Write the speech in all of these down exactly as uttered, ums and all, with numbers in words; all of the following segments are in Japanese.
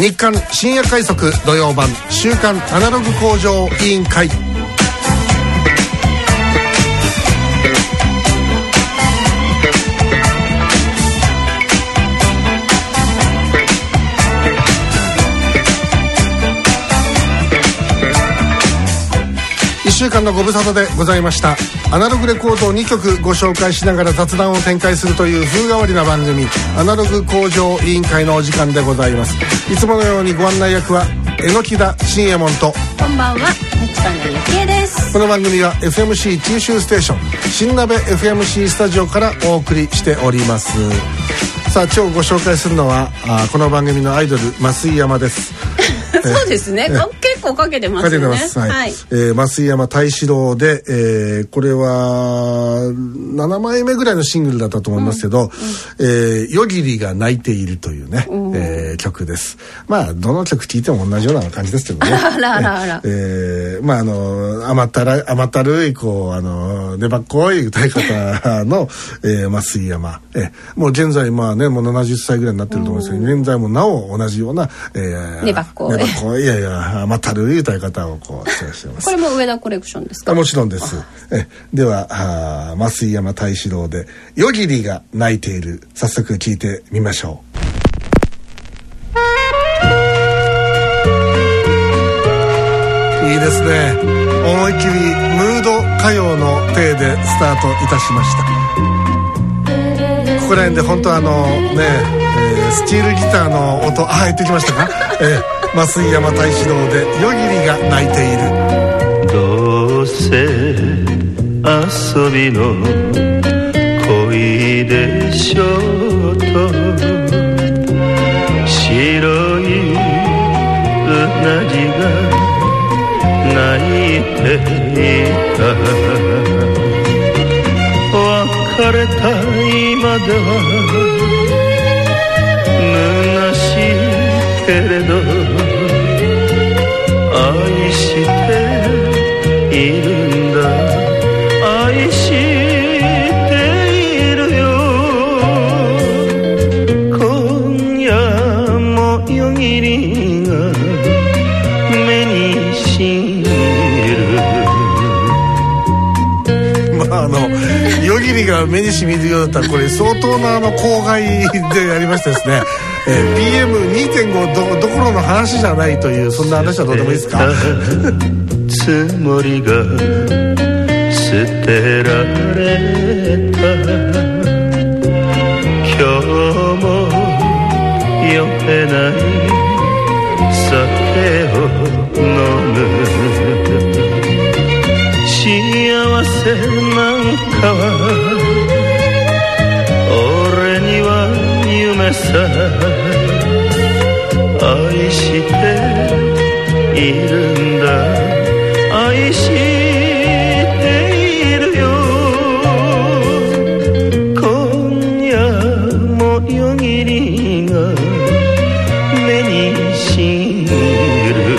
日刊深夜快速土曜版週刊アナログ向上委員会。いっしゅうかんのご無沙汰でございました。アナログレコードをにきょくご紹介しながら雑談を展開するという風変わりな番組、アナログ向上委員会のお時間でございます。いつものようにご案内役は榎田信右衛門と、 こんばんは、立花幸恵です。 この番組は エフエムシー 九州ステーション新鍋 エフエムシー スタジオからお送りしております。さあ、今日ご紹介するのはあこの番組のアイドル増井山ですそうですね、結構かけてますよね。かけてます、 はいはい。えー、増井山太志郎で、えー、これはななまいめぐらいのシングルだったと思いますけど、うんうん、えー、夜霧が泣いているというね、うん、えー、曲です。まあどの曲聴いても同じような感じですけどね。 あらあらあら、 えー、まああの甘ったら甘ったるいこうあの粘っこい歌い方の、えー、増井山、えー、もう現在まあねもうななじゅっさいぐらいになってると思うんですけど、うん、現在もなお同じような、えー、 粘っこいこういやいや甘ったるい歌い方をこうしてらっしゃいます。 これも上田コレクションですか？ もちろんです。えではあ増井山太志郎で夜霧が泣いている、早速聞いてみましょう。いいですね。思いっきりムード歌謡の体でスタートいたしました。ここら辺で本当あのね、えー、スチールギターの音、あ、入ってきましたか？えー増井山太志郎で夜霧が泣いている。 どうせ遊びの恋でしょうと白いうなじが泣いていた。別れた今では虚しいけれど愛しているんだ、愛しているよ。今夜も夜霧が目にしみる。 まああの夜霧が目にしみるようだったらこれ相当なあの公害でやりましてですね、えー、ピーエムにてんご ど, どころの話じゃないという、そんな話はどうでもいいですか？ つもりが捨てられた。今日も酔えない酒を飲む。幸せなんかは俺には夢さ。愛しているんだ、愛しているよ。今夜も夜霧が目にしみる。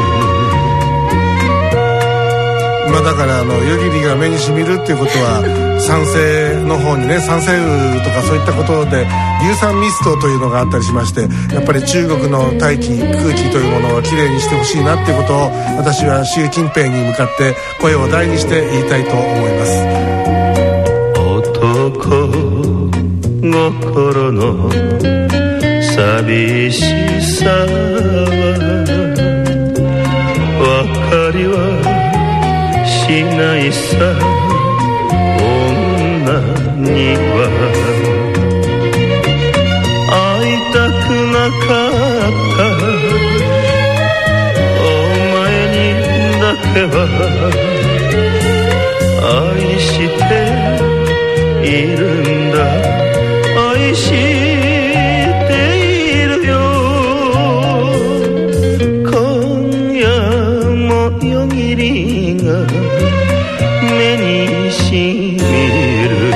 まあだからあの夜霧が目にしみるっていうことは酸性の方にね、酸性雨とかそういったことで硫酸ミストというのがあったりしまして、やっぱり中国の大気空気というものをきれいにしてほしいなっていうことを私は習近平に向かって声を大にして言いたいと思います。 男心の寂しさは分かりはしないさ。女には会いたくなかった。お前にだけは愛しているんだ、愛しているよ。今夜も夜霧が目にしみる。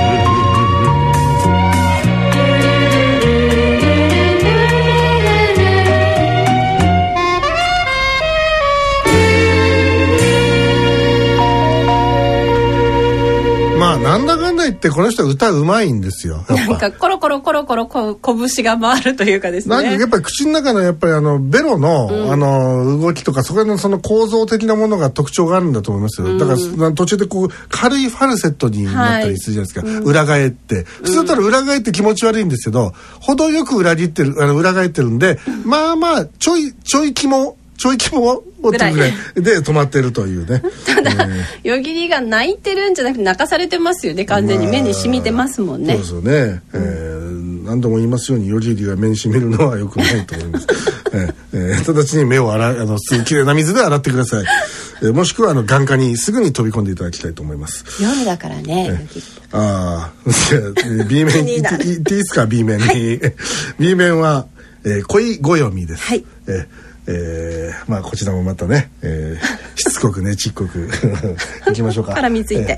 なんだかんだ言ってこの人は歌うまいんですよ。 なんかコロコロコロコロこ拳が回るというかですね。 なんかやっぱり口の中のやっぱりあのベロの、うん、あの動きとかそこのその構造的なものが特徴があるんだと思いますよ。うん、だから途中でこう軽いファルセットになったりするじゃないですか。はい、裏返って、うん、普通だったら裏返って気持ち悪いんですけど、程よく裏切ってるあの裏返ってるんで、まあまあちょいちょい肝ちょい気もぐらいで止まってるというね。 ただ、えー、夜霧が泣いてるんじゃなくて泣かされてますよね。完全に目に染みてますもんね。 まあ、そうですよね、えー、何度も言いますように夜霧が目に染みるのは良くないと思います。えーえー、直ちに目を洗うあのきれいな水で洗ってください。えー、もしくはあの眼科にすぐに飛び込んでいただきたいと思います。 夜だからね。 えー、ああ B 面に行っていいですか。 B 面に、はい、B 面は、えー、恋ご読みです。はい、えーえー、まあこちらもまたね、えー、しつこくねちっこくいきましょうか。 絡みついて、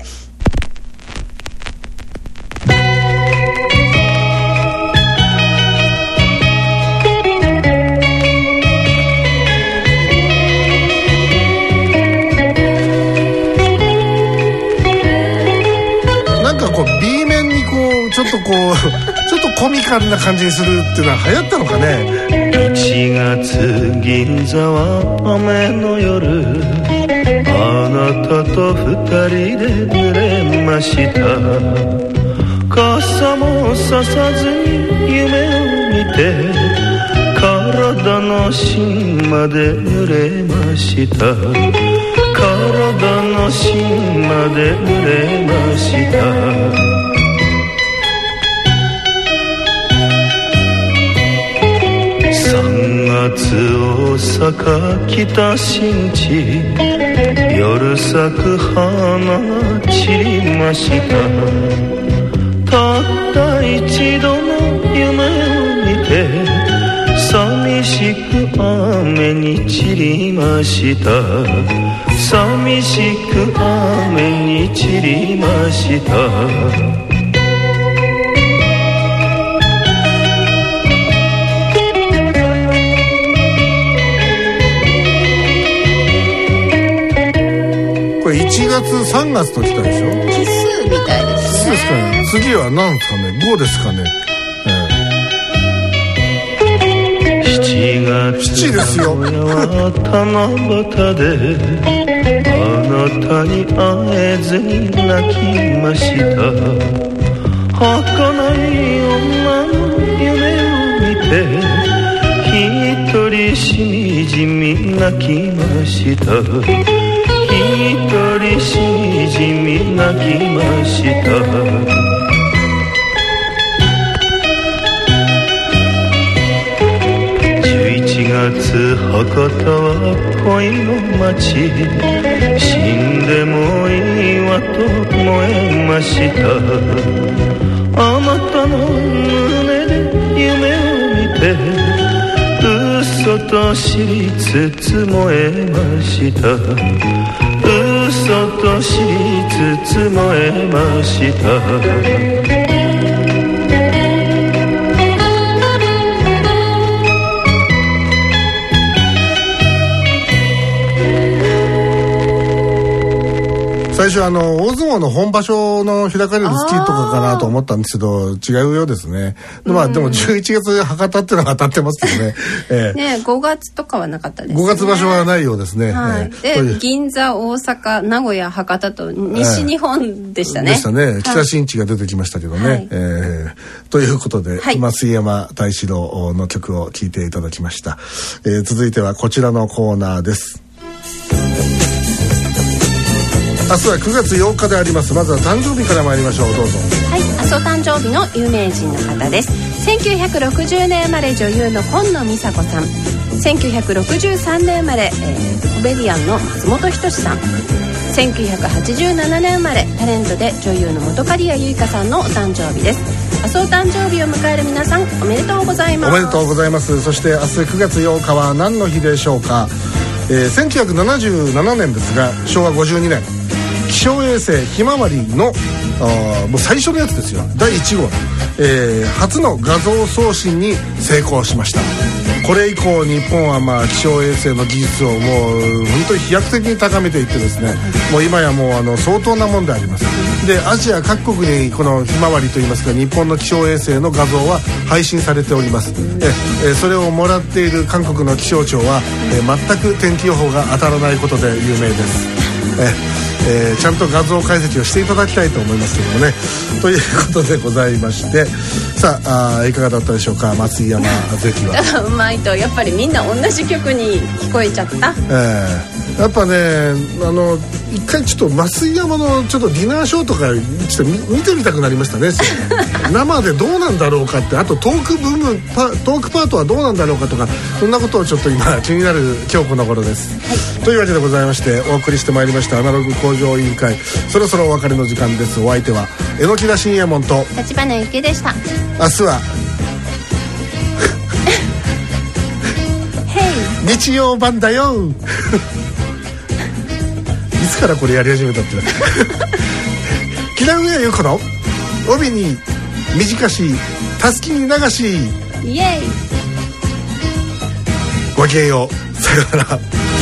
えー、なんかこう B 面にこうちょっとこうちょっとコミカルな感じにするっていうのは流行ったのかね。 いちがつ銀座は雨の夜、あなたと二人で濡れました。傘もささずに夢を見て、体の芯まで濡れました。体の芯まで濡れました。さんがつ大阪北新地、夜咲く花が散りました。たった一度の夢を見て、寂しく雨に散りました。寂しく雨に散りました。 いちがつさんがつときたでしょ。 奇数みたいですね。奇数ですかね。 次は何ですかね。ごですかね。 えー、しちがつしちですよ。 七夕であなたに会えずに泣きました。儚い女の夢を見て、一人しみじみ泣きました。一人しみじみ泣きました。じゅういちがつ博多は恋の街、死んでもいいわと燃えました。あなたの胸で夢を見て、嘘と知りつつ燃えました。嘘と知りつつ燃えました。 最初あの大相撲の本場所の開かれる月とかかなと思ったんですけど、違うようですね。まあでもじゅういちがつ博多っていうのが当たってますけどね。えー、 ねごがつとかはなかったですね。 ごがつ場所はないようですね。 はい、えー、で銀座、大阪、名古屋、博多と西日本でしたね。 えー、でしたね。北新地が出てきましたけどね。はい、えー、ということで、はい、増山大志郎の曲を聴いていただきました。えー、続いてはこちらのコーナーです。明日はくがつようかであります。まずは誕生日から参りましょう。どうぞ。 はい、明日お誕生日の有名人の方です。せんきゅうひゃくろくじゅうねん生まれ女優の今野美沙子さん。せんきゅうひゃくろくじゅうさんねん生まれ、えー、コメディアンの松本人志さん。せんきゅうひゃくはちじゅうななねん生まれタレントで女優の本刈谷結花さんのお誕生日です。明日お誕生日を迎える皆さんおめでとうございます。 おめでとうございます。そして明日くがつようかは何の日でしょうか。えー、せんきゅうひゃくななじゅうななねんですが、しょうわごじゅうにねん気象衛星ひまわりのあもう最初のやつですよ、だいいち号、えー、初の画像送信に成功しました。これ以降日本はまあ気象衛星の技術をもう本当に飛躍的に高めていってですね、もう今やもうあの相当なもんであります。でアジア各国にこのひまわりといいますか日本の気象衛星の画像は配信されております。ええそれをもらっている韓国の気象庁はえ全く天気予報が当たらないことで有名です。ええー、ちゃんと画像解析をしていただきたいと思いますけどもね。ということでございまして、さあ、あいかがだったでしょうか、松井山関は。 うまいとやっぱりみんな同じ曲に聞こえちゃった。 えー、やっぱねあの一回ちょっと松井山のちょっとディナーショーとかちょっと見てみたくなりましたね生でどうなんだろうかって、あとトーク部分パトークパートはどうなんだろうかとか、そんなことをちょっと今気になる今日この頃です、はい、というわけでございましてお送りしてまいりましたアナログ工場委員会、そろそろお別れの時間です。お相手は榎田信也門と立花ゆきでした。 明日は日曜版だよいつからこれやり始めたって木田上優子の帯に短したすきに流しイエイ。 ごきげんよう、さよなら。